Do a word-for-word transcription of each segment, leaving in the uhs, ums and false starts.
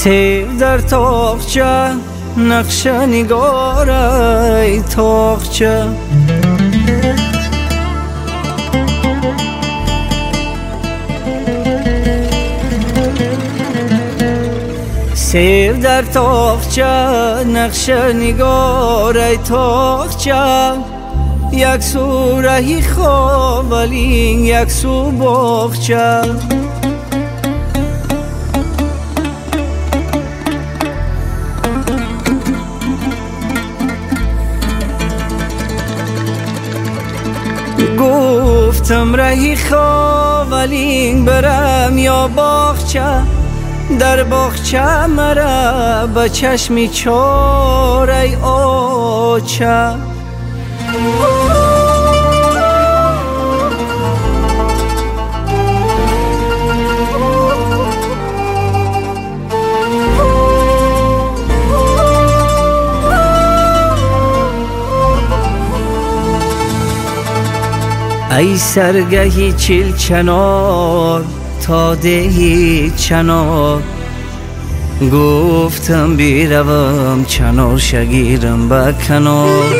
سیر در تاقچه نقش نگار ای تاقچه سیر در تاقچه نقش نگار ای تاقچه یک سو رهی خواب ولی یک سو باغچه گفتم رهی خواب ولی برم یا باغچه در باغچه مرا به چشمی چار ای آچه ای سرگهی چل چنار تا دهی چنار گفتم بیروم چنار شگیرم به کنار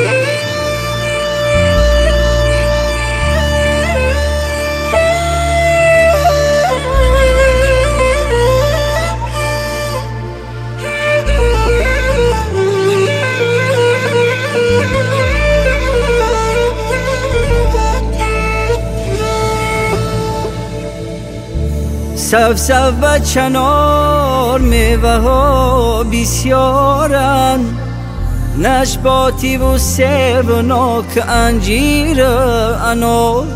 سف سف و چنار میوه ها بسیارند نشباتی و سیب و ناک انجیر انار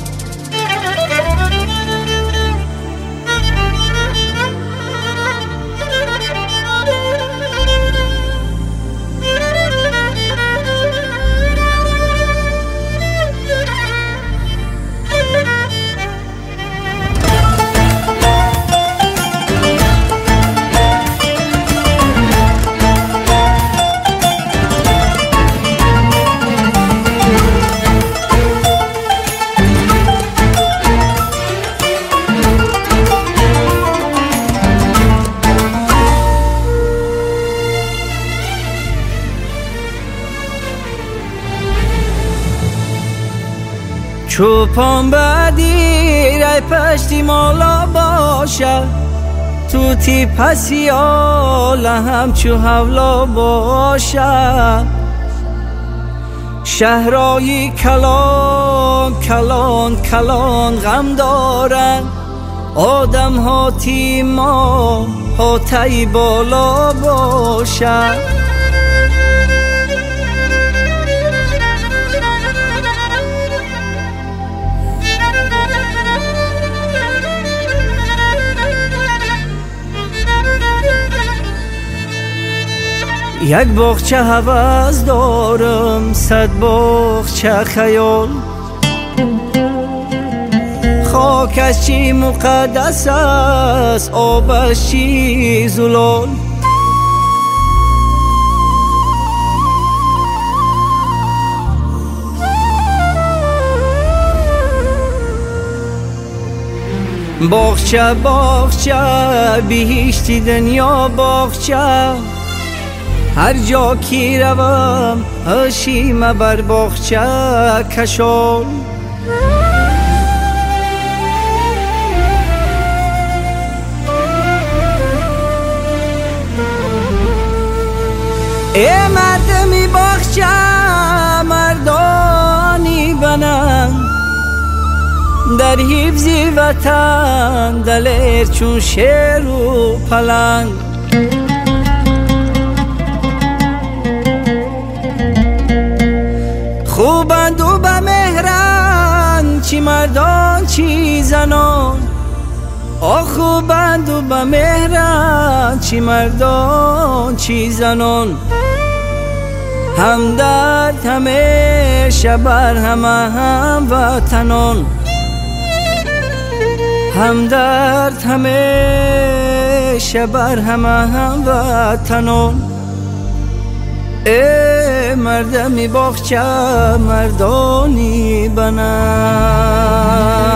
چوپان بدیر ای پشتی مالا باشه توتی پسیال همچو حولا باشه شهرایی کلان کلان کلان غم دارن آدم ها تیما هاتای بالا باشه یک باغچه هوس دارم صد باغچه خیال خاکش چی مقدس است آبش چی زلال باغچه باغچه بهشتی دنیا باغچه هر جا کی روم هشیم بر باغچه کشال ای مردمی باغچه مردانی بنم در حفظ وطن دلیر چون شیر و پلنگ خوبند و به مهرن چی مردان چی زنان آه خوبند و به مهرن چی مردان چی زنان همدرد همیشه بر همه هم وطنان همدرد همیشه بر همه هم وطنان ای مردمی باغچه مردانی بنم